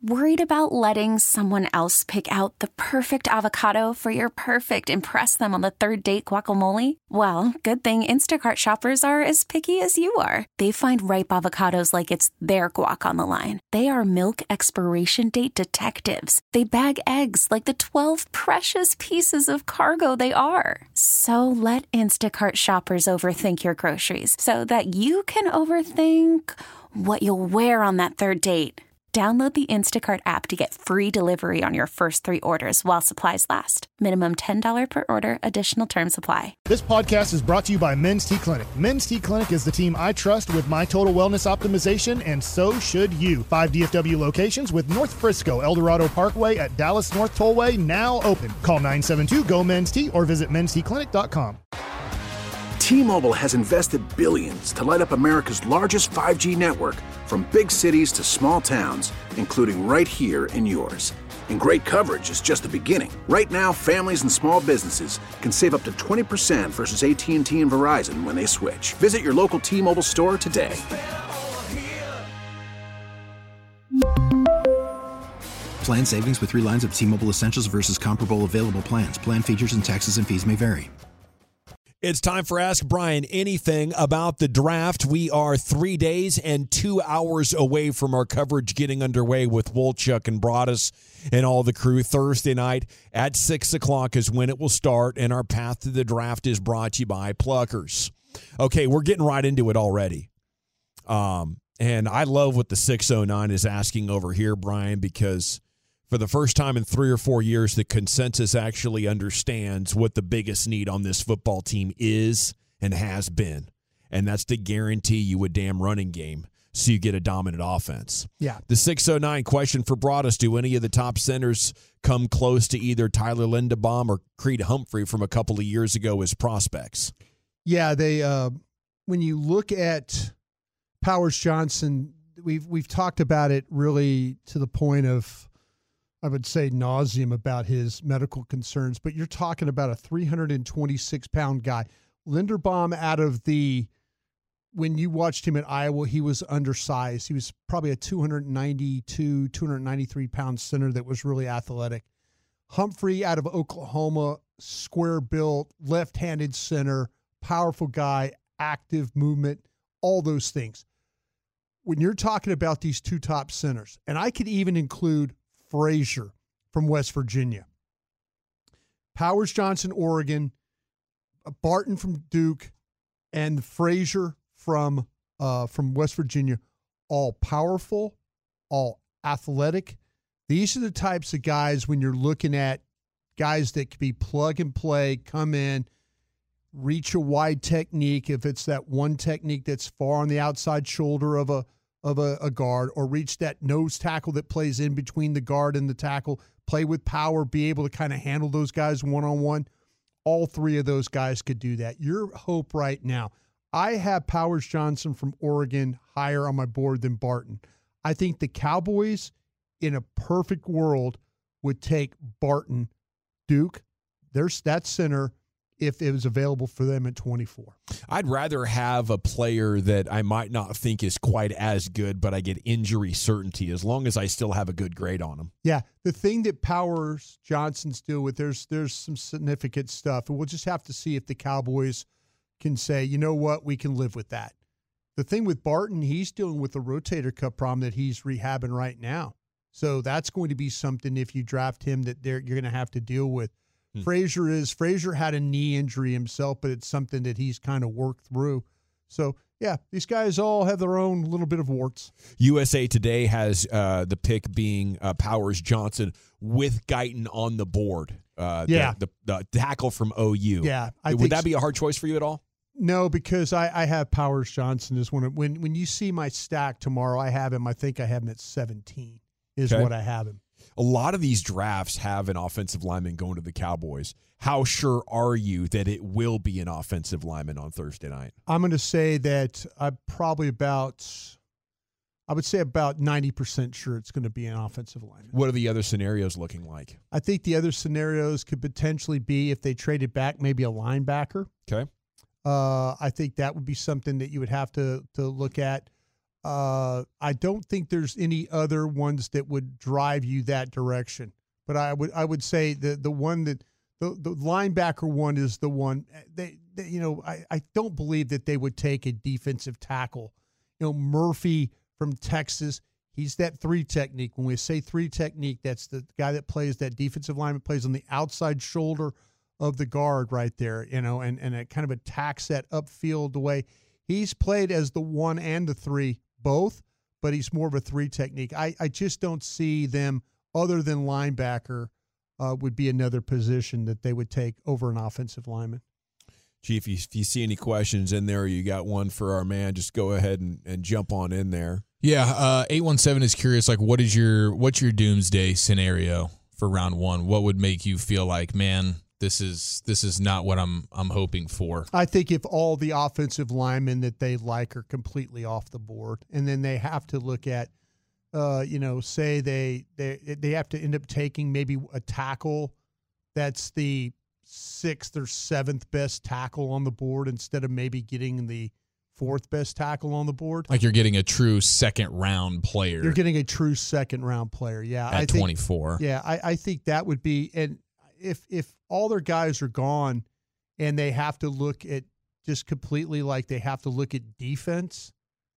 Worried about letting someone else pick out the perfect avocado for your perfect impress them on the third date guacamole? Well, good thing Instacart shoppers are as picky as you are. They find ripe avocados like it's their guac on the line. They are milk expiration date detectives. They bag eggs like the 12 precious pieces of cargo they are. So let Instacart shoppers overthink your groceries so that you can overthink what you'll wear on that third date. Download the Instacart app to get free delivery on your first 3 orders while supplies last. Minimum $10 per order. Additional terms apply. This podcast is brought to you by Men's T Clinic. Men's T Clinic is the team I trust with my total wellness optimization, and so should you. 5 DFW locations with North Frisco, El Dorado Parkway at Dallas North Tollway now open. Call 972-GO-MEN'S-T or visit mensteclinic.com. T-Mobile has invested billions to light up America's largest 5G network, from big cities to small towns, including right here in yours. And great coverage is just the beginning. Right now, families and small businesses can save up to 20% versus AT&T and Verizon when they switch. Visit your local T-Mobile store today. Plan savings with 3 lines of T-Mobile Essentials versus comparable available plans. Plan features and taxes and fees may vary. It's time for Ask Brian anything about the draft. We are 3 days and 2 hours away from our coverage getting underway with Wolchuk and Broaddus and all the crew. Thursday night at 6 o'clock is when it will start, and our path to the draft is brought to you by Pluckers. Okay, we're getting right into it already. And I love what the 609 is asking over here, Brian, because for the first time in 3 or 4 years, the consensus actually understands what the biggest need on this football team is and has been. And that's to guarantee you a damn running game so you get a dominant offense. Yeah. The 609 question for Broaddus: do any of the top centers come close to either Tyler Linderbaum or Creed Humphrey from a couple of years ago as prospects? Yeah, they when you look at Powers Johnson, we've talked about it really to the point of, I would say, nauseum about his medical concerns, but you're talking about a 326-pound guy. Linderbaum, when you watched him at Iowa, he was undersized. He was probably a 292, 293-pound center that was really athletic. Humphrey out of Oklahoma, square built, left-handed center, powerful guy, active movement, all those things. When you're talking about these 2 top centers, and I could even include Frazier from West Virginia, Powers Johnson, Oregon, Barton from Duke, and Frazier from West Virginia, all powerful, all athletic. These are the types of guys, when you're looking at guys that can be plug and play, come in, reach a wide technique, if it's that one technique that's far on the outside shoulder of a guard, or reach that nose tackle that plays in between the guard and the tackle, play with power, be able to kind of handle those guys one-on-one. All 3 of those guys could do that. Your hope right now, I have Powers Johnson from Oregon higher on my board than Barton. I think the Cowboys, in a perfect world, would take Barton. Duke, there's that center, if it was available for them at 24. I'd rather have a player that I might not think is quite as good, but I get injury certainty as long as I still have a good grade on him. Yeah, the thing that Powers Johnson's deal with, there's some significant stuff, and we'll just have to see if the Cowboys can say, you know what, we can live with that. The thing with Barton, he's dealing with the rotator cuff problem that he's rehabbing right now. So that's going to be something, if you draft him, that you're going to have to deal with. Frazier had a knee injury himself, but it's something that he's kind of worked through. So, yeah, these guys all have their own little bit of warts. USA Today has the pick being Powers Johnson with Guyton on the board. The tackle from OU. Yeah. Would that be a hard choice for you at all? No, because I have Powers Johnson as one. When you see my stack tomorrow, I have him at 17 is what I have him. A lot of these drafts have an offensive lineman going to the Cowboys. How sure are you that it will be an offensive lineman on Thursday night? I'm going to say that I would say about 90% sure it's going to be an offensive lineman. What are the other scenarios looking like? I think the other scenarios could potentially be, if they traded back, maybe a linebacker. Okay. I think that would be something that you would have to look at. I don't think there's any other ones that would drive you that direction. But I would say the one that the linebacker one is the one I don't believe that they would take a defensive tackle. Murphy from Texas, he's that 3 technique. When we say 3 technique, that's the guy that plays, that defensive lineman plays on the outside shoulder of the guard right there, and it kind of attacks that upfield the way. He's played as the 1 and the 3 both, but he's more of a 3 technique. I just don't see them, other than linebacker, would be another position that they would take over an offensive lineman. Chief, if you see any questions in there, or you got one for our man, just go ahead and jump on in there. Yeah, 817 is curious, like, what's your doomsday scenario for round 1? What would make you feel like, man, this is not what I'm hoping for? I think if all the offensive linemen that they like are completely off the board, and then they have to look at, say they have to end up taking maybe a tackle that's the 6th or 7th best tackle on the board instead of maybe getting the 4th best tackle on the board. Like you're getting a true second-round player. You're getting a true second-round player, yeah. At 24. Yeah, I think that would be – and if all their guys are gone and they have to look at just completely like they have to look at defense,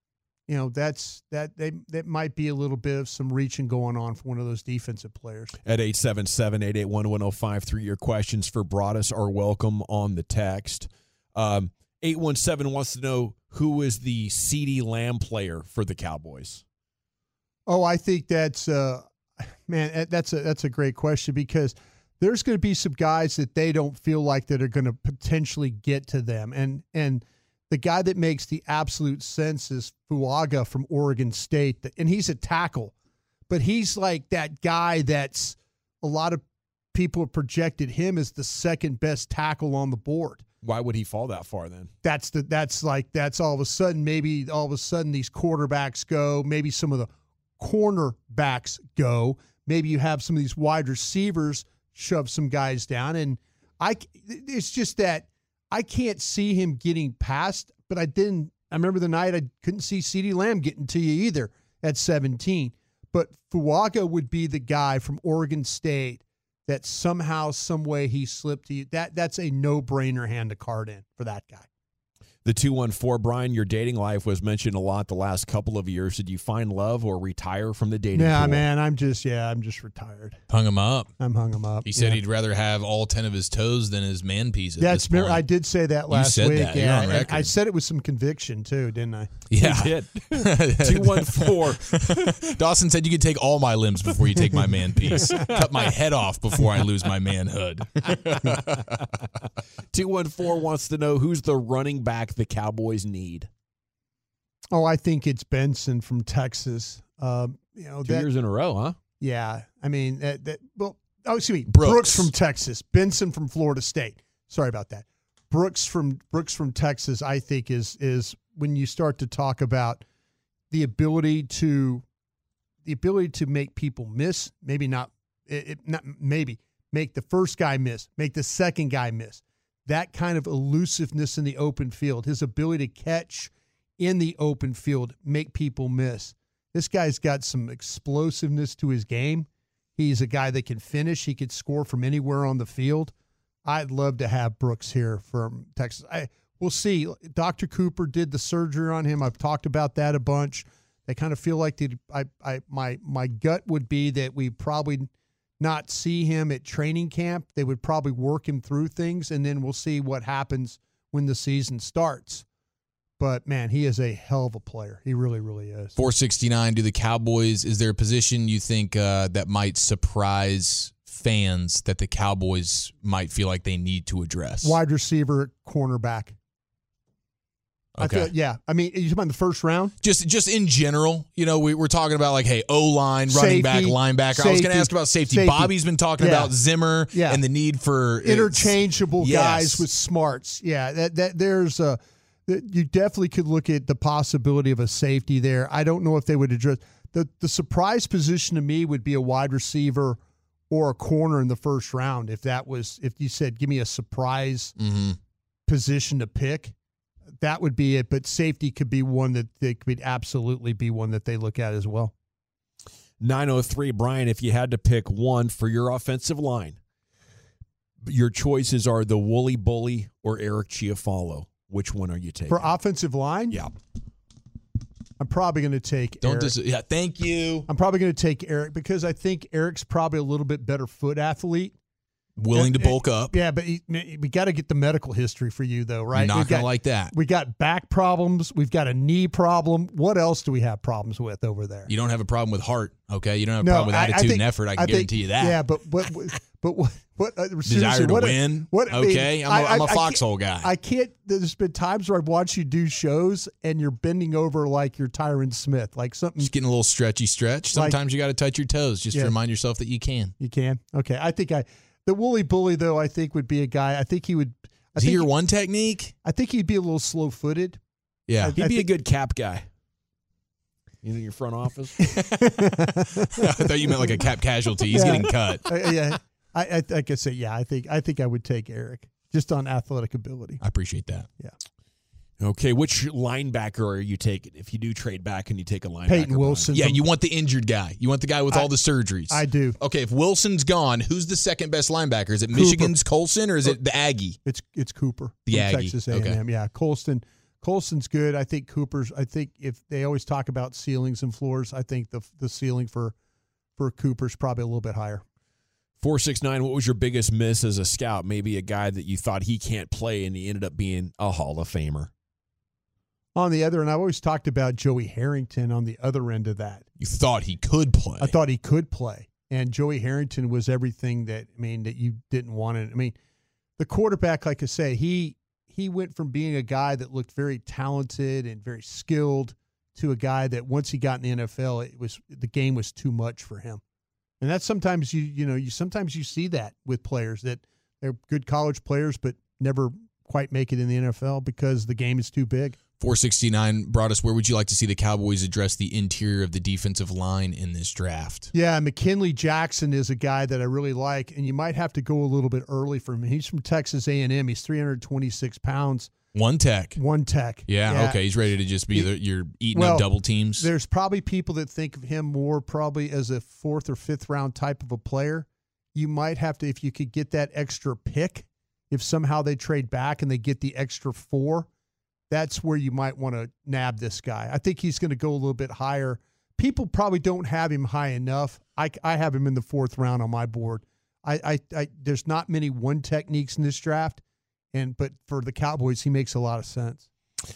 that might be a little bit of some reaching going on for one of those defensive players. At 877-881-1053, your questions for Broaddus are welcome on the text. 817 wants to know who is the CeeDee Lamb player for the Cowboys. Oh, I think that's that's a great question, because there's going to be some guys that they don't feel like that are going to potentially get to them, and the guy that makes the absolute sense is Fuaga from Oregon State, and he's a tackle, but he's like that guy that's a lot of people have projected him as the second best tackle on the board. Why would he fall that far then? That's all of a sudden, maybe all of a sudden these quarterbacks go, maybe some of the cornerbacks go, maybe you have some of these wide receivers shove some guys down, and it's just that I can't see him getting past, but I remember the night I couldn't see CeeDee Lamb getting to you either at 17. But Fuaga would be the guy from Oregon State that somehow, some way he slipped to you. That's a no-brainer, hand a card in for that guy. The 214, Brian, your dating life was mentioned a lot the last couple of years. Did you find love or retire from the dating pool? Man, I'm just retired. Hung him up. I'm hung him up. He said he'd rather have all 10 of his toes than his man piece at this point. I did say that last week. That. You're on record. I said it with some conviction, too, didn't I? Yeah. You did. 214. Dawson said you could take all my limbs before you take my man piece. Cut my head off before I lose my manhood. 214 wants to know who's the running back the Cowboys need. Oh, I think it's Benson from Texas. 2 years in a row, huh? Yeah. I mean, excuse me. Brooks from Texas. Benson from Florida State. Sorry about that. Brooks from Texas, I think, is when you start to talk about the ability to make people miss, maybe not make the first guy miss, make the second guy miss. That kind of elusiveness in the open field, his ability to catch in the open field, make people miss. This guy's got some explosiveness to his game. He's a guy that can finish. He could score from anywhere on the field. I'd love to have Brooks here from Texas. We'll see. Dr. Cooper did the surgery on him. I've talked about that a bunch. They kind of feel like my gut would be that we probably not see him at training camp. They would probably work him through things, and then we'll see what happens when the season starts. But, man, he is a hell of a player. He really, really is. 469, do the Cowboys, is there a position you think that might surprise fans that the Cowboys might feel like they need to address? Wide receiver, cornerback. Okay. I mean, you talking about the first round? Just in general, we're talking about like, hey, O-line, running back, linebacker. Safety, I was going to ask about safety. Bobby's been talking about Zimmer and the need for interchangeable guys with smarts. Yeah, you definitely could look at the possibility of a safety there. I don't know if they would address the surprise position to me would be a wide receiver or a corner in the first round. If you said, give me a surprise position to pick. that would be it. But safety could be one that they could absolutely be one that they look at as well. 903, Brian, if you had to pick one for your offensive line, your choices are the Wooly Bully or Eric Chiafalo. Which one are you taking? For offensive line? Yeah. I'm probably going to take Eric. Thank you. I'm probably going to take Eric because I think Eric's probably a little bit better foot athlete. Willing to bulk up. Yeah, but we got to get the medical history for you, though, right? Not going to like that. We got back problems. We've got a knee problem. What else do we have problems with over there? You don't have a problem with heart, okay? You don't have a problem with attitude and effort. I can guarantee you that. Yeah, but what desire to win? Okay, I'm a foxhole guy. I can't. There's been times where I've watched you do shows and you're bending over like you're Tyron Smith, like something. Just getting a little stretch. Sometimes you got to touch your toes just to remind yourself that you can. You can. Okay, I think the Wooly Bully, though, I think would be a guy. I think he would. Is he your one technique? I think he'd be a little slow-footed. Yeah, he'd be a good cap guy. In your front office. I thought you meant like a cap casualty. He's getting cut. Yeah, I could say I think I would take Eric just on athletic ability. I appreciate that. Yeah. Okay, which linebacker are you taking if you do trade back and you take a linebacker? Peyton Wilson. Yeah, you want the injured guy. You want the guy with all the surgeries. I do. Okay, if Wilson's gone, who's the second best linebacker? Is it Michigan's Colson or is it the Aggie? It's Cooper. The Aggie. Texas A&M. Okay. Yeah, Colson's good. I think if they always talk about ceilings and floors, I think the ceiling for Cooper's probably a little bit higher. 469, what was your biggest miss as a scout? Maybe a guy that you thought he can't play and he ended up being a Hall of Famer. On the other end, I've always talked about Joey Harrington on the other end of that. You thought he could play. I thought he could play. And Joey Harrington was everything that you didn't want it. The quarterback, like I say, he went from being a guy that looked very talented and very skilled to a guy that once he got in the NFL, the game was too much for him. And that's sometimes sometimes you see that with players that they're good college players but never quite make it in the NFL because the game is too big. 469 brought us, where would you like to see the Cowboys address the interior of the defensive line in this draft? Yeah, McKinley Jackson is a guy that I really like, and you might have to go a little bit early for him. He's from Texas A&M. He's 326 pounds. One tech. Yeah, okay. He's ready to just be you're eating up double teams. There's probably people that think of him more probably as a 4th or 5th round type of a player. You might have to, if you could get that extra pick, if somehow they trade back and they get the extra 4, that's where you might want to nab this guy. I think he's going to go a little bit higher. People probably don't have him high enough. I have him in the 4th round on my board. There's not many one techniques in this draft, but for the Cowboys, he makes a lot of sense.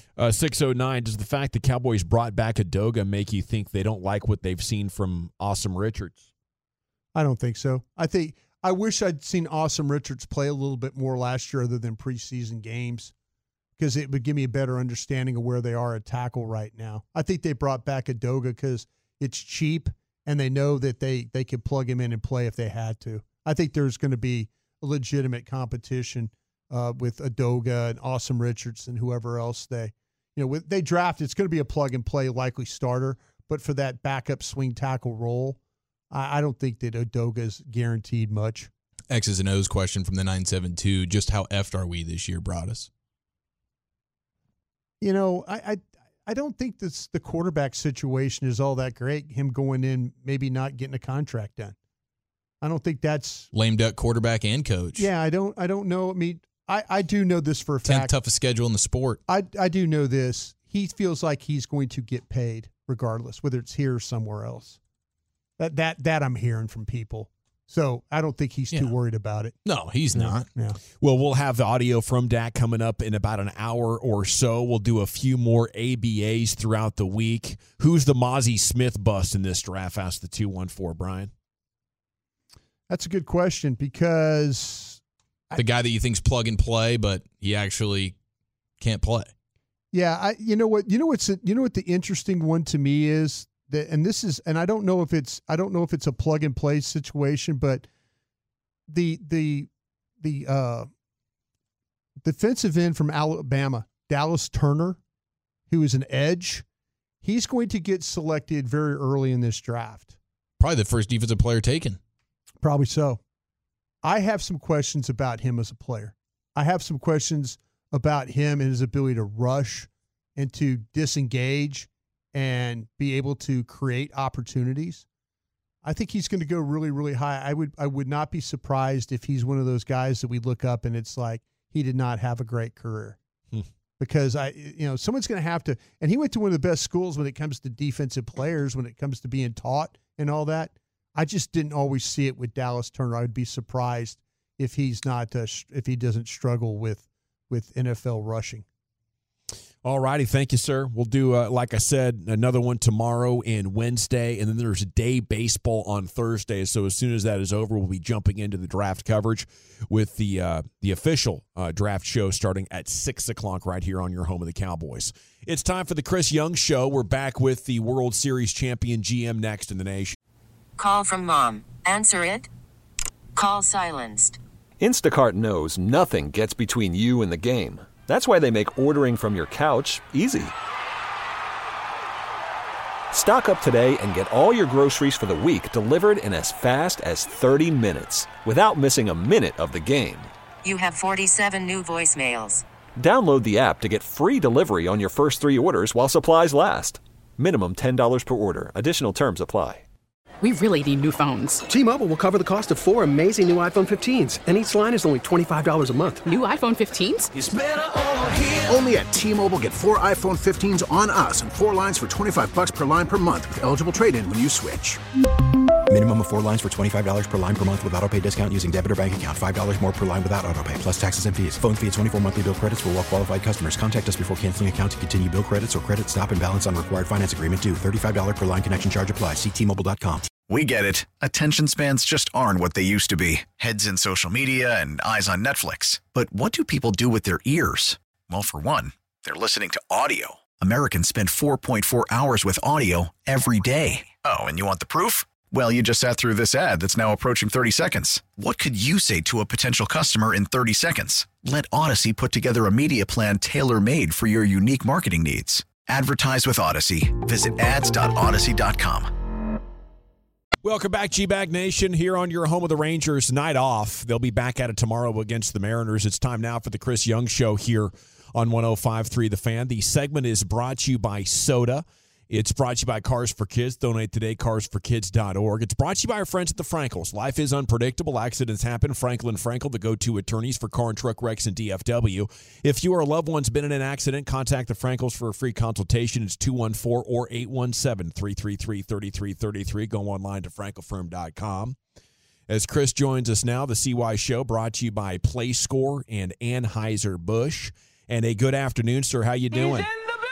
609, does the fact the Cowboys brought back Adoga make you think they don't like what they've seen from Awesome Richards? I don't think so. I wish I'd seen Awesome Richards play a little bit more last year other than preseason games, because it would give me a better understanding of where they are at tackle right now. I think they brought back Adoga because it's cheap and they know that they could plug him in and play if they had to. I think there's going to be a legitimate competition with Adoga and Awesome Richards and whoever else they draft. It's going to be a plug and play likely starter, but for that backup swing tackle role, I don't think that Adoga's guaranteed much. X's and O's question from the 972, just how effed are we this year, Broadus? I don't think the quarterback situation is all that great. Him going in, maybe not getting a contract done. I don't think that's lame duck quarterback and coach. Yeah, I don't know. I do know this for a fact. 10th toughest schedule in the sport. I do know this. He feels like he's going to get paid regardless, whether it's here or somewhere else. That I'm hearing from people. So I don't think he's too worried about it. No, he's not. Yeah. Well, we'll have the audio from Dak coming up in about an hour or so. We'll do a few more ABAs throughout the week. Who's the Mozzie Smith bust in this draft? Asked the 214, Brian. That's a good question because the guy that you think's plug and play, but he actually can't play. Yeah, you know what the interesting one to me is. I don't know if it's a plug and play situation, but the defensive end from Alabama, Dallas Turner, who is an edge, he's going to get selected very early in this draft. Probably the first defensive player taken. Probably so. I have some questions about him as a player. I have some questions about him and his ability to rush and to disengage and be able to create opportunities. I think he's going to go really, really high. I would not be surprised if he's one of those guys that we look up and it's like he did not have a great career. Because someone's going to have to, and he went to one of the best schools when it comes to defensive players, when it comes to being taught and all that. I just didn't always see it with Dallas Turner. I would be surprised if he's not, if he doesn't struggle with NFL rushing. All righty. Thank you, sir. We'll do, like I said, another one tomorrow and Wednesday, and then there's day baseball on Thursday. So as soon as that is over, we'll be jumping into the draft coverage with the official draft show starting at 6 o'clock right here on your home of the Cowboys. It's time for the Chris Young Show. We're back with the World Series champion GM next in the nation. Call from mom. Answer it. Call silenced. Instacart knows nothing gets between you and the game. That's why they make ordering from your couch easy. Stock up today and get all your groceries for the week delivered in as fast as 30 minutes without missing a minute of the game. You have 47 new voicemails. Download the app to get free delivery on your first 3 orders while supplies last. Minimum $10 per order. Additional terms apply. We really need new phones. T-Mobile will cover the cost of 4 amazing new iPhone 15s, and each line is only $25 a month. New iPhone 15s? It's better over here. Only at T-Mobile, get 4 iPhone 15s on us and 4 lines for $25 per line per month with eligible trade-in when you switch. Minimum of 4 lines for $25 per line per month with autopay discount using debit or bank account. $5 more per line without autopay, plus taxes and fees. Phone fee at 24 monthly bill credits for well-qualified customers. Contact us before canceling account to continue bill credits or credit stop and balance on required finance agreement due. $35 per line connection charge applies. See T-Mobile.com. We get it. Attention spans just aren't what they used to be. Heads in social media and eyes on Netflix. But what do people do with their ears? Well, for one, they're listening to audio. Americans spend 4.4 hours with audio every day. Oh, and you want the proof? Well, you just sat through this ad that's now approaching 30 seconds. What could you say to a potential customer in 30 seconds? Let Odyssey put together a media plan tailor-made for your unique marketing needs. Advertise with Odyssey. Visit ads.odyssey.com. Welcome back, G-Bag Nation, here on your home of the Rangers. Night off. They'll be back at it tomorrow against the Mariners. It's time now for the Chris Young Show here on 105.3 The Fan. The segment is brought to you by Soda. It's brought to you by Cars for Kids. Donate today, carsforkids.org. It's brought to you by our friends at the Frankels. Life is unpredictable. Accidents happen. Franklin Frankel, the go-to attorneys for car and truck wrecks and DFW. If you or a loved one's been in an accident, contact the Frankels for a free consultation. It's 214 or 817-333-3333. Go online to frankelfirm.com. As Chris joins us now, the CY Show brought to you by PlayScore and Anheuser-Busch. And a good afternoon, sir. How you doing?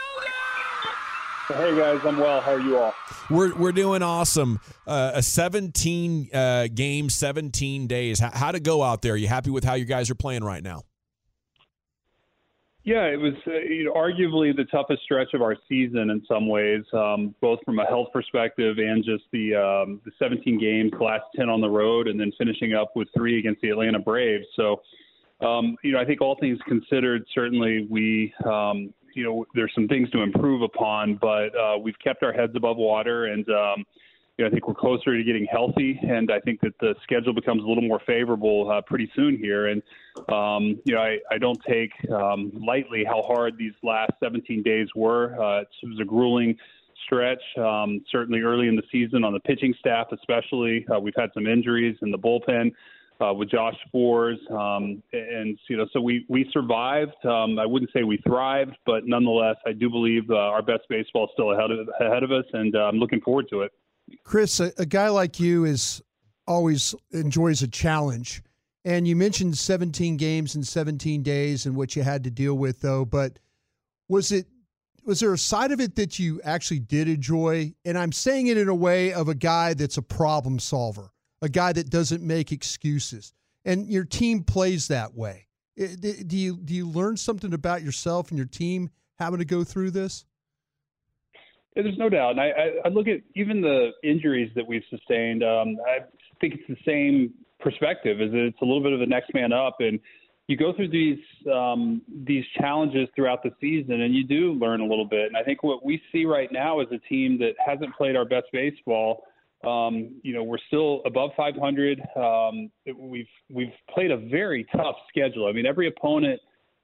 Hey, guys, I'm well. How are you all? We're doing awesome. A 17 game, 17 days. How'd it go out there? Are you happy with how you guys are playing right now? Yeah, it was arguably the toughest stretch of our season in some ways, both from a health perspective and just the 17 games, the last 10 on the road, and then finishing up with 3 against the Atlanta Braves. So, I think all things considered, certainly we there's some things to improve upon, but we've kept our heads above water, and I think we're closer to getting healthy, and I think that the schedule becomes a little more favorable pretty soon here. And I don't take lightly how hard these last 17 days were. It was a grueling stretch, certainly early in the season on the pitching staff, especially. We've had some injuries in the bullpen. With Josh Sforz, so we survived. I wouldn't say we thrived, but nonetheless, I do believe our best baseball is still ahead of us, and I'm looking forward to it. Chris, a guy like you always enjoys a challenge, and you mentioned 17 games in 17 days and what you had to deal with, though. But was there a side of it that you actually did enjoy? And I'm saying it in a way of a guy that's a problem solver. A guy that doesn't make excuses, and your team plays that way. Do you learn something about yourself and your team having to go through this? Yeah, there's no doubt. And I look at even the injuries that we've sustained. I think it's the same perspective. Is it's a little bit of the next man up, and you go through these challenges throughout the season, and you do learn a little bit. And I think what we see right now is a team that hasn't played our best baseball. We're still above 500. We've played a very tough schedule. I mean, every opponent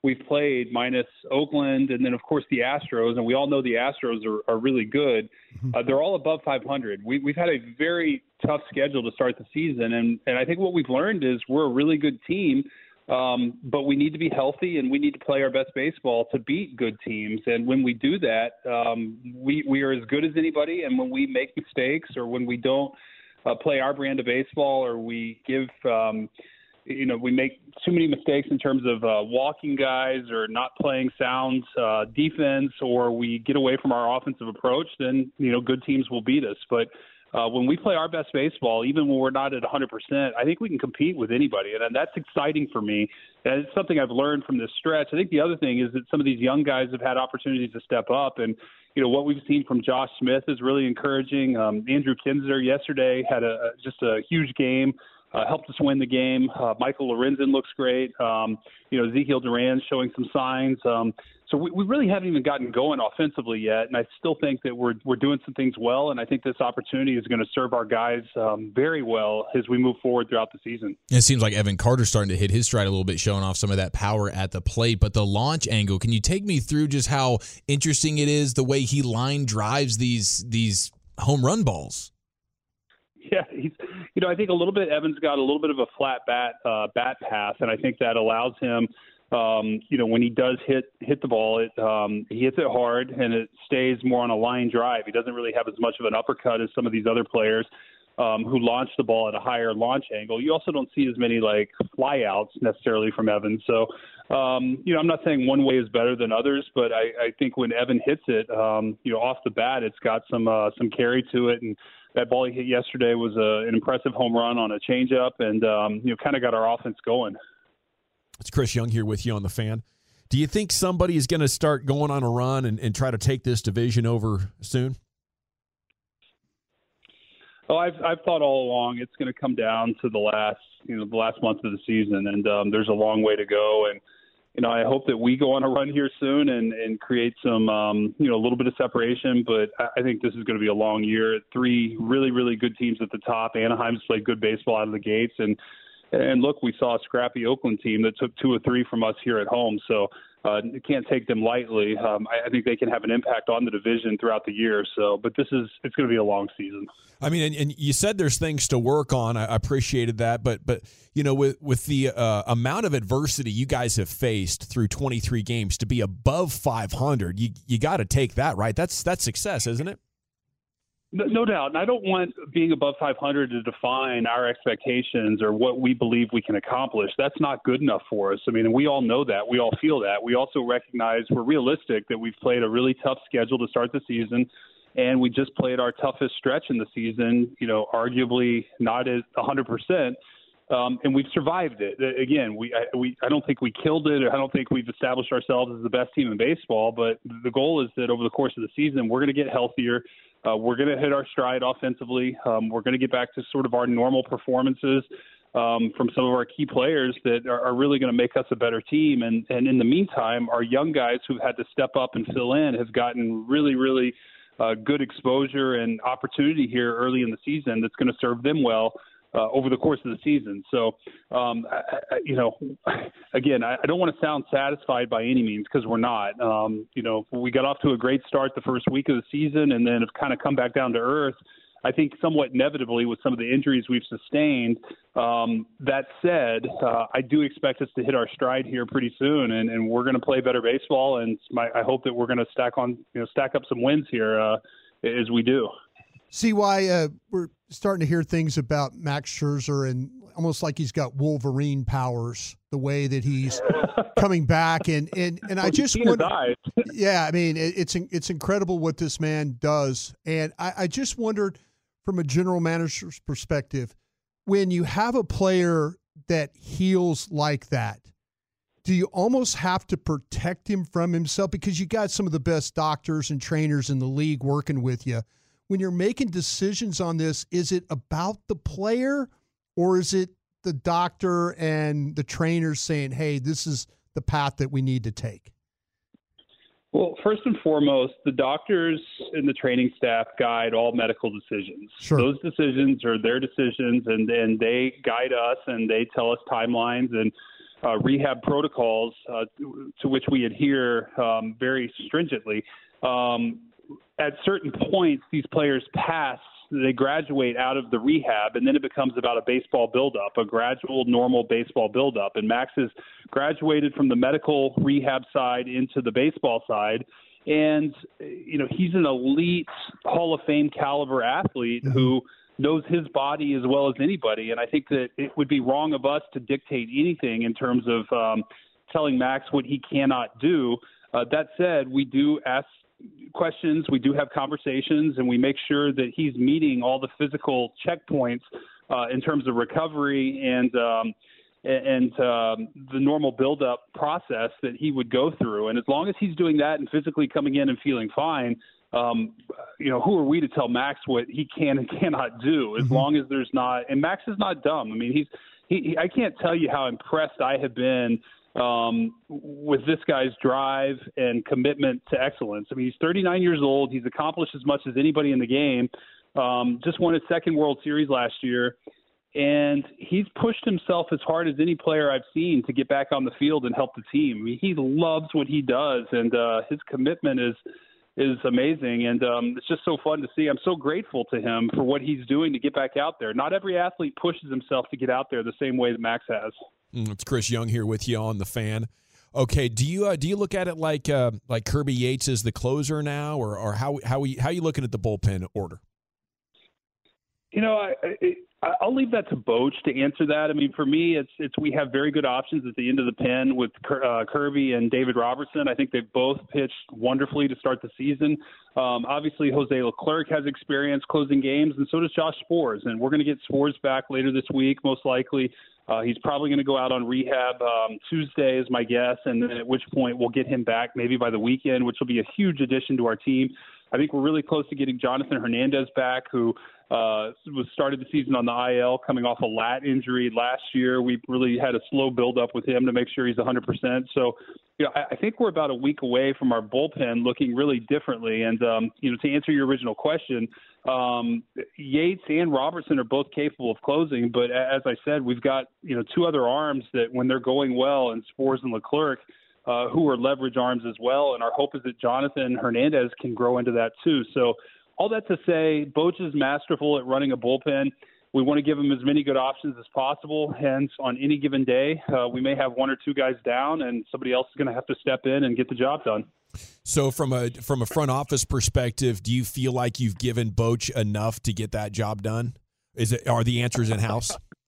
we've played, minus Oakland and then, of course, the Astros. And we all know the Astros are really good. They're all above 500. We've had a very tough schedule to start the season. And I think what we've learned is we're a really good team, but we need to be healthy and we need to play our best baseball to beat good teams. And when we do that, we are as good as anybody. And when we make mistakes or when we don't play our brand of baseball or we give we make too many mistakes in terms of walking guys or not playing sound defense, or we get away from our offensive approach, then, good teams will beat us. But when we play our best baseball, even when we're not at 100%, I think we can compete with anybody. And that's exciting for me. And it's something I've learned from this stretch. I think the other thing is that some of these young guys have had opportunities to step up. And, what we've seen from Josh Smith is really encouraging. Andrew Kinzer yesterday had just a huge game. Helped us win the game. Michael Lorenzen looks great. Ezekiel Duran showing some signs. So we really haven't even gotten going offensively yet, and I still think that we're doing some things well, and I think this opportunity is going to serve our guys very well as we move forward throughout the season. It seems like Evan Carter's starting to hit his stride a little bit, showing off some of that power at the plate. But the launch angle, can you take me through just how interesting it is, the way he line drives these home run balls? Yeah, I think a little bit. Evan's got a little bit of a flat bat path, and I think that allows him. When he does hit the ball, he hits it hard, and it stays more on a line drive. He doesn't really have as much of an uppercut as some of these other players who launch the ball at a higher launch angle. You also don't see as many flyouts necessarily from Evan. So, I'm not saying one way is better than others, but I think when Evan hits it, off the bat, it's got some carry to it. And that ball he hit yesterday was an impressive home run on a changeup, and kind of got our offense going. It's Chris Young here with you on The Fan. Do you think somebody is going to start going on a run and try to take this division over soon? Oh, I've thought all along it's going to come down to the last month of the season, and there's a long way to go. And I hope that we go on a run here soon and create some a little bit of separation. But I think this is going to be a long year. 3 really, really good teams at the top. Anaheim's played good baseball out of the gates, and look, we saw a scrappy Oakland team that took 2 or 3 from us here at home. So you can't take them lightly. I think they can have an impact on the division throughout the year. So, but it's going to be a long season. I mean, and you said there's things to work on. I appreciated that, but with the amount of adversity you guys have faced through 23 games, to be above 500, you got to take that, right? That's success, isn't it? No doubt. And I don't want being above 500 to define our expectations or what we believe we can accomplish. That's not good enough for us. I mean, we all know that. We all feel that. We also recognize we're realistic that we've played a really tough schedule to start the season, and we just played our toughest stretch in the season, arguably not at 100%. And we've survived it. Again, I don't think we killed it. I don't think we've established ourselves as the best team in baseball. But the goal is that over the course of the season, we're going to get healthier. We're going to hit our stride offensively. We're going to get back to sort of our normal performances from some of our key players that are really going to make us a better team. And in the meantime, our young guys who've had to step up and fill in have gotten really, really good exposure and opportunity here early in the season that's going to serve them well over the course of the season. So, again, I don't want to sound satisfied by any means because we're not. We got off to a great start the first week of the season and then have kind of come back down to earth, I think somewhat inevitably with some of the injuries we've sustained. That said, I do expect us to hit our stride here pretty soon, and we're going to play better baseball, and I hope that we're going to stack up some wins here as we do. See why we're starting to hear things about Max Scherzer and almost like he's got Wolverine powers, the way that he's coming back. And I just wonder, yeah, I mean, it's incredible what this man does. And I just wondered from a general manager's perspective, when you have a player that heals like that, do you almost have to protect him from himself? Because you got some of the best doctors and trainers in the league working with you. When you're making decisions on this, is it about the player or is it the doctor and the trainers saying, hey, this is the path that we need to take? Well, first and foremost, the doctors and the training staff guide all medical decisions. Sure. Those decisions are their decisions, and they guide us and they tell us timelines. And rehab protocols to which we adhere very stringently. At certain points, these players pass. They graduate out of the rehab, and then it becomes about a baseball buildup, a gradual, normal baseball buildup. And Max has graduated from the medical rehab side into the baseball side. And, he's an elite Hall of Fame caliber athlete who knows his body as well as anybody. And I think that it would be wrong of us to dictate anything in terms of telling Max what he cannot do. That said, we do ask questions, we do have conversations, and we make sure that he's meeting all the physical checkpoints in terms of recovery and the normal build-up process that he would go through. And as long as he's doing that and physically coming in and feeling fine, who are we to tell Max what he can and cannot do? As long as there's not, and Max is not dumb. I mean, I can't tell you how impressed I have been with this guy's drive and commitment to excellence. I mean, he's 39 years old. He's accomplished as much as anybody in the game. Just won his second World Series last year. And he's pushed himself as hard as any player I've seen to get back on the field and help the team. I mean, he loves what he does, and his commitment is amazing. And it's just so fun to see. I'm so grateful to him for what he's doing to get back out there. Not every athlete pushes himself to get out there the same way that Max has. It's Chris Young here with you on The Fan. Okay, do you look at it like Kirby Yates is the closer now, or how are you looking at the bullpen order? I'll leave that to Boch to answer that. I mean, for me, it's we have very good options at the end of the pen with Kirby and David Robertson. I think they've both pitched wonderfully to start the season. Obviously, Jose Leclerc has experience closing games, and so does Josh Sborz. And we're going to get Sborz back later this week, most likely. He's probably going to go out on rehab Tuesday is my guess, and then at which point we'll get him back maybe by the weekend, which will be a huge addition to our team. I think we're really close to getting Jonathan Hernandez back, who was started the season on the IL coming off a lat injury last year. We really had a slow build-up with him to make sure he's 100%. So, I think we're about a week away from our bullpen looking really differently. And, to answer your original question, Yates and Robertson are both capable of closing. But as I said, we've got, two other arms that when they're going well, and Sborz and Leclerc, who are leverage arms as well. And our hope is that Jonathan Hernandez can grow into that too. So all that to say, Boch is masterful at running a bullpen. We want to give him as many good options as possible. Hence, on any given day, we may have one or two guys down, and somebody else is going to have to step in and get the job done. So from a front office perspective, do you feel like you've given Boch enough to get that job done? Are the answers in-house?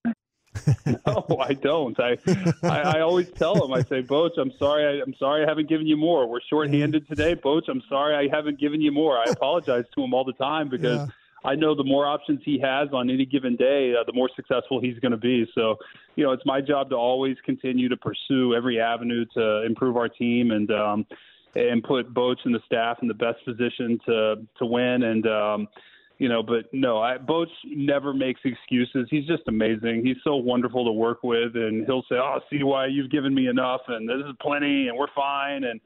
No, I don't. I always tell him, I say, Boch, I'm sorry I haven't given you more. We're shorthanded today. Boch, I'm sorry I haven't given you more. I apologize to him all the time because I know the more options he has on any given day, the more successful he's going to be. So, it's my job to always continue to pursue every avenue to improve our team and put Boch and the staff in the best position to win. And, but no, Boch never makes excuses. He's just amazing. He's so wonderful to work with, and he'll say, see why you've given me enough, and this is plenty, and we're fine. And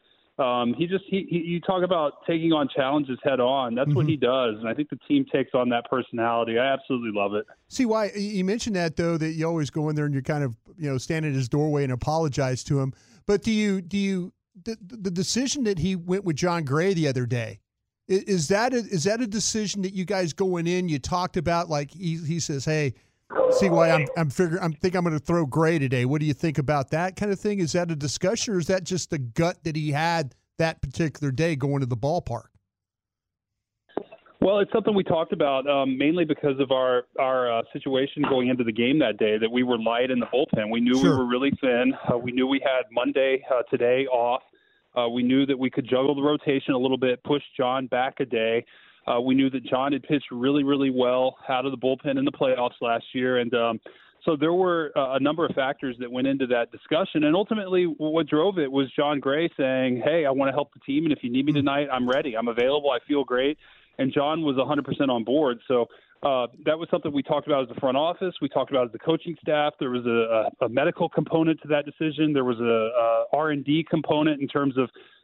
you talk about taking on challenges head on. That's what he does, and I think the team takes on that personality. I absolutely love it. See why you mentioned that, though, that you always go in there and you kind of stand at his doorway and apologize to him. But the decision that he went with John Gray the other day, is that a decision that you guys going in, you talked about, like he says, hey, see why I think I'm going to throw Gray today. What do you think about that kind of thing? Is that a discussion, or is that just the gut that he had that particular day going to the ballpark? Well, it's something we talked about mainly because of our situation going into the game that day, that we were light in the bullpen. We knew we were really thin. We knew we had Monday today off. We knew that we could juggle the rotation a little bit, push John back a day. We knew that John had pitched really, really well out of the bullpen in the playoffs last year. And so there were a number of factors that went into that discussion. And ultimately what drove it was John Gray saying, hey, I want to help the team. And if you need me tonight, I'm ready. I'm available. I feel great. And John was 100% on board. So that was something we talked about as the front office. We talked about as the coaching staff. There was a medical component to that decision. There was a R&D component in terms of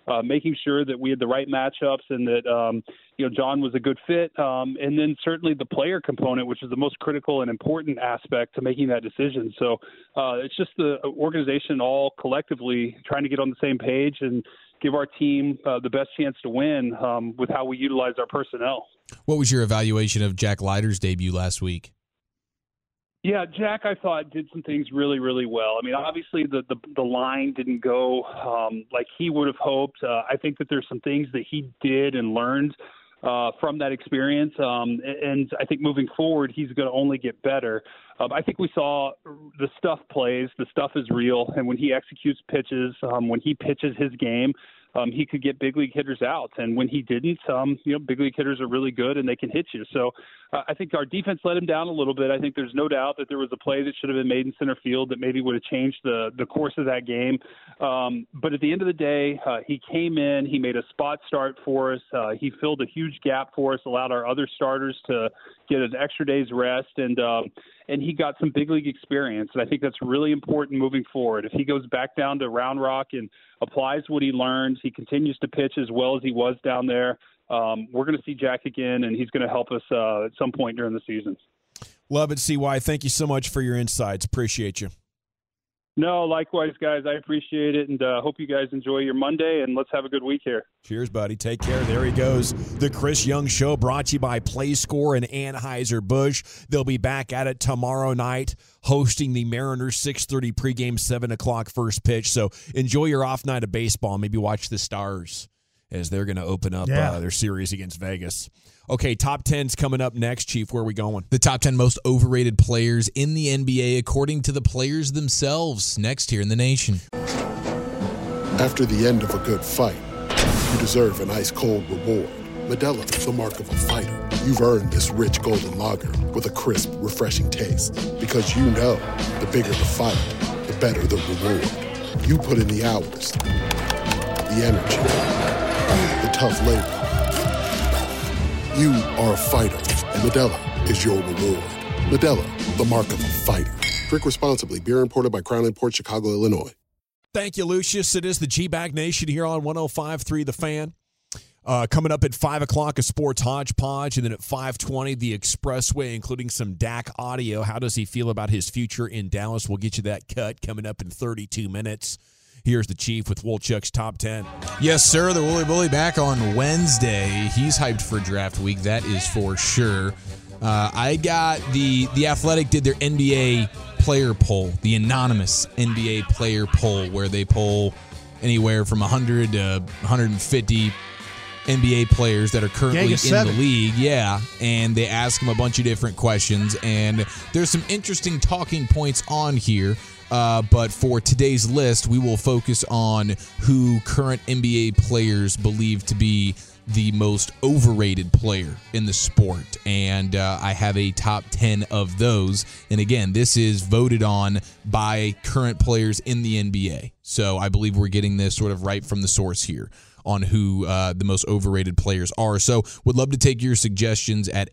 making sure that we had the right matchups and that John was a good fit, and then certainly the player component, which is the most critical and important aspect to making that decision. So it's just the organization all collectively trying to get on the same page and give our team the best chance to win with how we utilize our personnel. What was your evaluation of Jack Leiter's debut last week? Yeah, Jack, I thought, did some things really, really well. I mean, obviously the line didn't go like he would have hoped. I think that there's some things that he did and learned from that experience. And I think moving forward, he's going to only get better. I think we saw the stuff plays. The stuff is real. And when he executes pitches, when he pitches his game, he could get big league hitters out. And when he didn't, big league hitters are really good and they can hit you. So I think our defense let him down a little bit. I think there's no doubt that there was a play that should have been made in center field that maybe would have changed the course of that game. But at the end of the day, he came in, he made a spot start for us. He filled a huge gap for us, allowed our other starters to get an extra day's rest. And he got some big league experience. And I think that's really important moving forward. If he goes back down to Round Rock and applies what he learned, he continues to pitch as well as he was down there, we're going to see Jack again, and he's going to help us at some point during the season. Love it, CY. Thank you so much for your insights. Appreciate you. No, likewise, guys. I appreciate it, and hope you guys enjoy your Monday, and let's have a good week here. Cheers, buddy. Take care. There he goes. The Chris Young Show brought to you by PlayScore and Anheuser-Busch. They'll be back at it tomorrow night hosting the Mariners 6:30 pregame, 7 o'clock first pitch. So enjoy your off night of baseball. Maybe watch the Stars as they're going to open up their series against Vegas. Okay, top 10's coming up next, Chief. Where are we going? The top 10 most overrated players in the NBA according to the players themselves. Next here in the nation. After the end of a good fight, you deserve an ice-cold reward. Modelo is the mark of a fighter. You've earned this rich golden lager with a crisp, refreshing taste. Because you know, the bigger the fight, the better the reward. You put in the hours, the energy, the tough labor. You are a fighter, and Modelo is your reward. Modelo, the mark of a fighter. Drink responsibly. Beer imported by Crown Imports, Chicago, Illinois. Thank you, Lucius. It is the G-Bag Nation here on 105.3 The Fan. Coming up at 5 o'clock, a sports hodgepodge, and then at 5:20, the Expressway, including some Dak audio. How does he feel about his future in Dallas? We'll get you that cut coming up in 32 minutes. Here's the Chief with Wolchuk's Top 10. Yes, sir. The Wooly Bully back on Wednesday. He's hyped for draft week. That is for sure. I got the Athletic did their NBA player poll, the anonymous NBA player poll, where they poll anywhere from 100 to 150 NBA players that are currently in the league. Yeah, and they ask them a bunch of different questions, and there's some interesting talking points on here. But for today's list, we will focus on who current NBA players believe to be the most overrated player in the sport. And I have a top 10 of those. And again, this is voted on by current players in the NBA. So I believe we're getting this sort of right from the source here on who the most overrated players are. So would love to take your suggestions at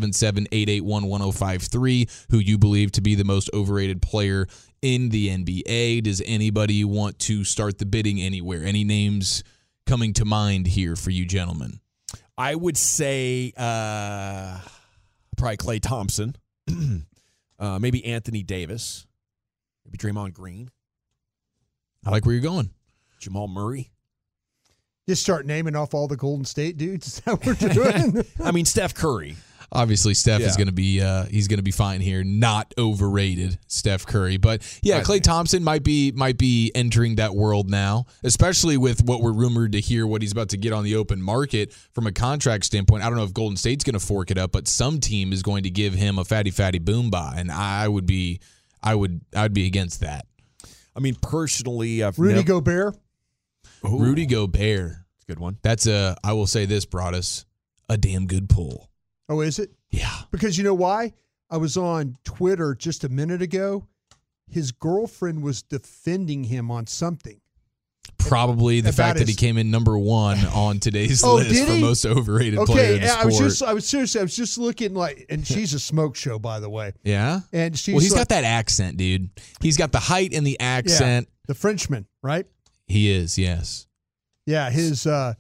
877-881-1053, who you believe to be the most overrated player in the NBA. Does anybody want to start the bidding anywhere? Any names coming to mind here for you gentlemen? I would say probably Klay Thompson, maybe Anthony Davis, maybe Draymond Green. I like where you're going. Jamal Murray. Just start naming off all the Golden State dudes. Is that what we're doing? I mean, Steph Curry. Obviously, Steph is going to be he's going to be fine here. Not overrated, Steph Curry, but yeah, Klay Thompson might be entering that world now, especially with what we're rumored to hear what he's about to get on the open market from a contract standpoint. I don't know if Golden State's going to fork it up, but some team is going to give him a fatty boom buy, and I'd be against that. I mean, personally, Rudy Gobert. Ooh. Rudy Gobert, that's a good one. That's I will say this, Broadus, a damn good pull. Oh, is it? Yeah. Because you know why? I was on Twitter just a minute ago. His girlfriend was defending him on something. Probably the fact that he came in number one on today's list for most overrated player in the sport. I was just looking like, and she's a smoke show, by the way. Yeah? And he's got that accent, dude. He's got the height and the accent. Yeah, the Frenchman, right? He is, yes. Yeah, his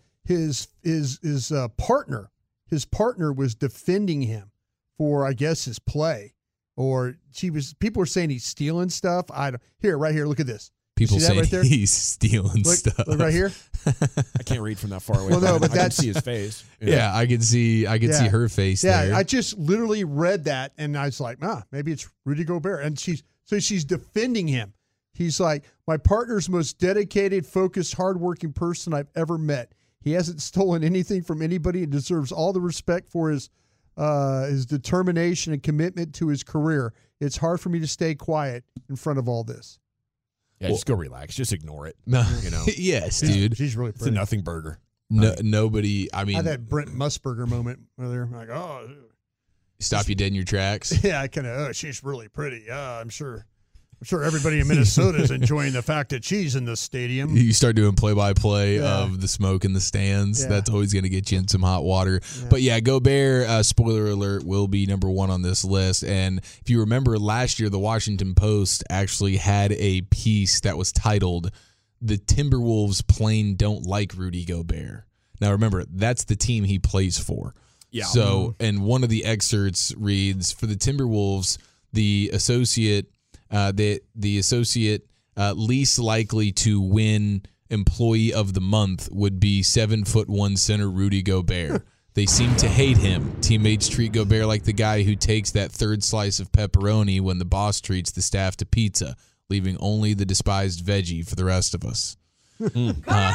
partner was defending him for, I guess, his play, or people were saying he's stealing stuff. Right here, look at this. People say right there? He's stealing stuff. Look right here. I can't read from that far away. Well, no, but I can see his face. Yeah, I can see her face there. Yeah, I just literally read that, and I was like, maybe it's Rudy Gobert. And she's defending him. He's like, my partner's most dedicated, focused, hardworking person I've ever met. He hasn't stolen anything from anybody and deserves all the respect for his determination and commitment to his career. It's hard for me to stay quiet in front of all this. Yeah, just go relax. Just ignore it. No, you know. Yes, dude. She's really pretty. It's a nothing burger. No, nobody. I mean, I had that Brent Musburger moment where they're like, "Oh, stop you dead in your tracks." Yeah, I kind of. She's really pretty. I'm sure everybody in Minnesota is enjoying the fact that she's in the stadium. You start doing play-by-play of the smoke in the stands. Yeah. That's always going to get you in some hot water. Yeah. But yeah, Gobert, spoiler alert, will be number one on this list. And if you remember last year, the Washington Post actually had a piece that was titled, "The Timberwolves Plain Don't Like Rudy Gobert." Now remember, that's the team he plays for. Yeah. So, and one of the excerpts reads, for the Timberwolves, the associate least likely to win employee of the month would be 7'1" center Rudy Gobert. They seem to hate him. Teammates treat Gobert like the guy who takes that third slice of pepperoni when the boss treats the staff to pizza, leaving only the despised veggie for the rest of us. He's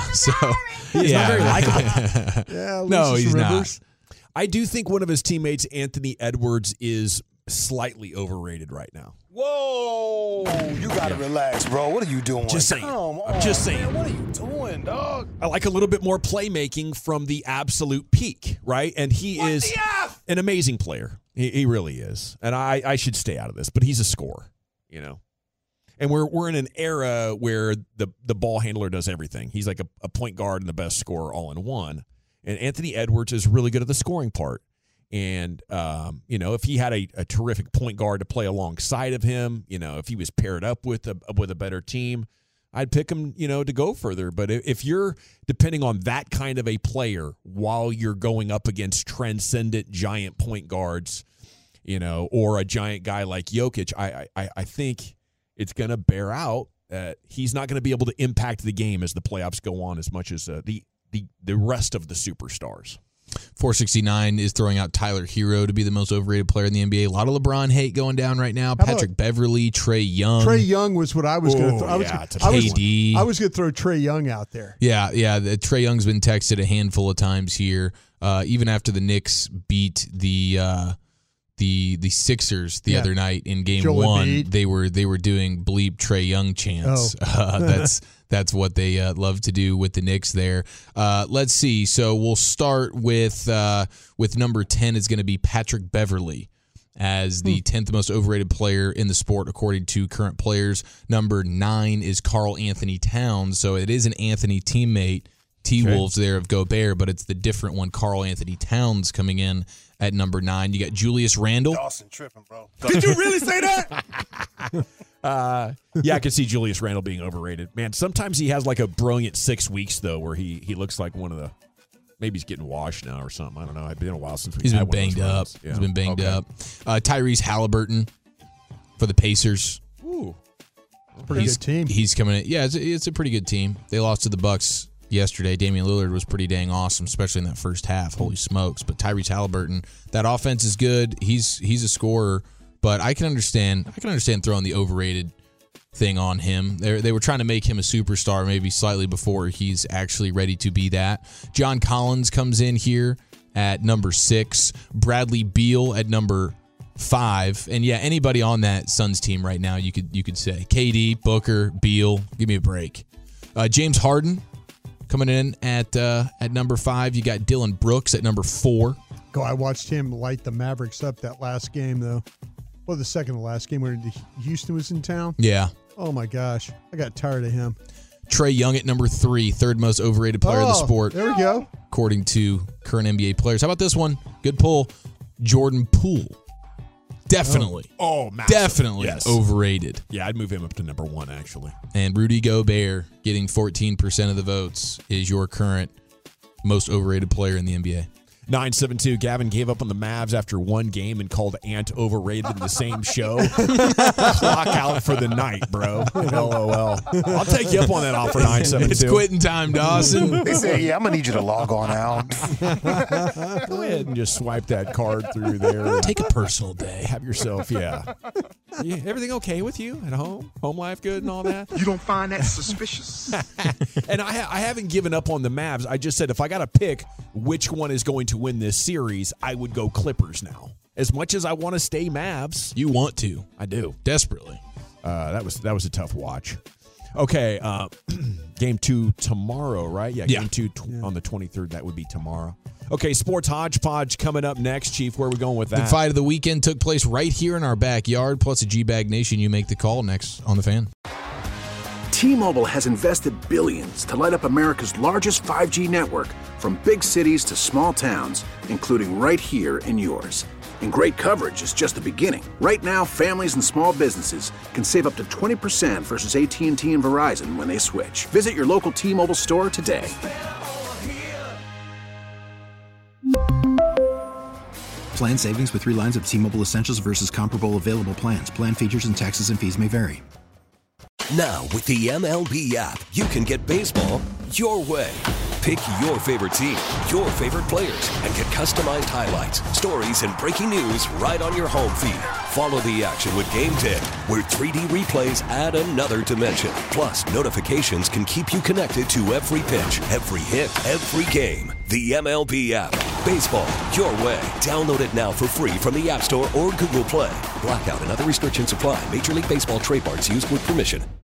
not very likable. Yeah, no, he's not. I do think one of his teammates, Anthony Edwards, is slightly overrated right now. Whoa, you gotta relax, bro. What are you doing? Just saying. I'm just saying. Man, what are you doing, dog? I like a little bit more playmaking from the absolute peak, right? And he is an amazing player. He really is. And I should stay out of this, but he's a scorer, you know. And we're in an era where the ball handler does everything. He's like a point guard and the best scorer all in one. And Anthony Edwards is really good at the scoring part. And, if he had a terrific point guard to play alongside of him, if he was paired up with a better team, I'd pick him, to go further. But if you're depending on that kind of a player while you're going up against transcendent giant point guards, or a giant guy like Jokic, I think it's going to bear out that he's not going to be able to impact the game as the playoffs go on as much as the rest of the superstars. 469 is throwing out Tyler Hero to be the most overrated player in the NBA. A lot of LeBron hate going down right now. Patrick Beverly, Trae Young. Trae Young was what I was going to throw. KD. I was going to throw Trae Young out there. Yeah. Trae Young's been texted a handful of times here. Even after the Knicks beat the Sixers the other night in Game 1, they were doing bleep Trae Young chants. That's what they love to do with the Knicks there. Let's see. So we'll start with number 10 is going to be Patrick Beverly as the 10th most overrated player in the sport according to current players. Number 9 is Karl Anthony Towns. So it is an Anthony teammate, T-Wolves there of Gobert, but it's the different one, Karl Anthony Towns, coming in at number 9. You got Julius Randle. Dawson tripping, bro. Did you really say that? Yeah, I could see Julius Randle being overrated. Man, sometimes he has like a brilliant 6 weeks, though, where he looks like one of the – maybe he's getting washed now or something. I don't know. It's been a while since he's been banged up. Yeah. He's been banged up. Tyrese Halliburton for the Pacers. Ooh, pretty good team. He's coming in. Yeah, it's a pretty good team. They lost to the Bucks yesterday. Damian Lillard was pretty dang awesome, especially in that first half. Holy smokes. But Tyrese Halliburton, that offense is good. He's a scorer, but I can understand throwing the overrated thing on him. They were trying to make him a superstar maybe slightly before he's actually ready to be that. John Collins comes in here at number 6. Bradley Beal at number 5. And yeah, anybody on that Suns team right now, you could say KD, Booker, Beal. Give me a break. James Harden coming in at number 5. You got Dylan Brooks at number 4. I watched him light the Mavericks up that last game, though. Well, the second to last game where Houston was in town. Yeah. Oh, my gosh. I got tired of him. Trae Young at number 3, third most overrated player in the sport. There we go. According to current NBA players. How about this one? Good pull. Jordan Poole. Definitely. Massive. Definitely Yes. overrated. Yeah, I'd move him up to number 1, actually. And Rudy Gobert getting 14% of the votes is your current most overrated player in the NBA. 972, Gavin gave up on the Mavs after one game and called Ant overrated in the same show. Clock out for the night, bro. LOL. I'll take you up on that offer, 972. It's quitting time, Dawson. They say, yeah, I'm going to need you to log on out. Go ahead and just swipe that card through there. Take a personal day. Have yourself, yeah. Everything okay with you at home? Home life good and all that? You don't find that suspicious? And I haven't given up on the Mavs. I just said if I got to pick which one is going to win this series, I would go Clippers now. As much as I want to stay Mavs. You want to. I do. Desperately. That was a tough watch. Okay, game 2 tomorrow, right? Yeah, game 2 on the 23rd. That would be tomorrow. Okay, Sports Hodgepodge coming up next, Chief. Where are we going with that? The fight of the weekend took place right here in our backyard, plus a G-Bag Nation. You make the call next on The Fan. T-Mobile has invested billions to light up America's largest 5G network, from big cities to small towns, including right here in yours. And great coverage is just the beginning. Right now, families and small businesses can save up to 20% versus AT&T and Verizon when they switch. Visit your local T-Mobile store today. Plan savings with 3 lines of T-Mobile Essentials versus comparable available plans. Plan features and taxes and fees may vary. Now, with the MLB app, you can get baseball your way. Pick your favorite team, your favorite players, and get customized highlights, stories, and breaking news right on your home feed. Follow the action with Game Day, where 3D replays add another dimension. Plus, notifications can keep you connected to every pitch, every hit, every game. The MLB app. Baseball your way. Download it now for free from the App Store or Google Play. Blackout and other restrictions apply. Major League Baseball trademarks used with permission.